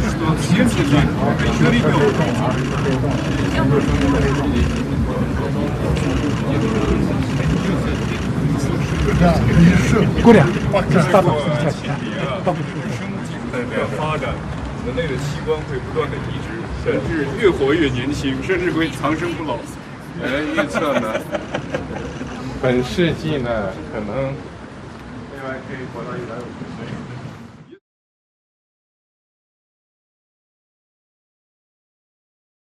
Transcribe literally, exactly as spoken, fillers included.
что все цветы еще ребенок. Коля, 代表发展，人类的器官会不断的移植，甚至越活越年轻，甚至会长生不老。 有人预测呢，本世纪呢，可能未来可以活到一百五十岁。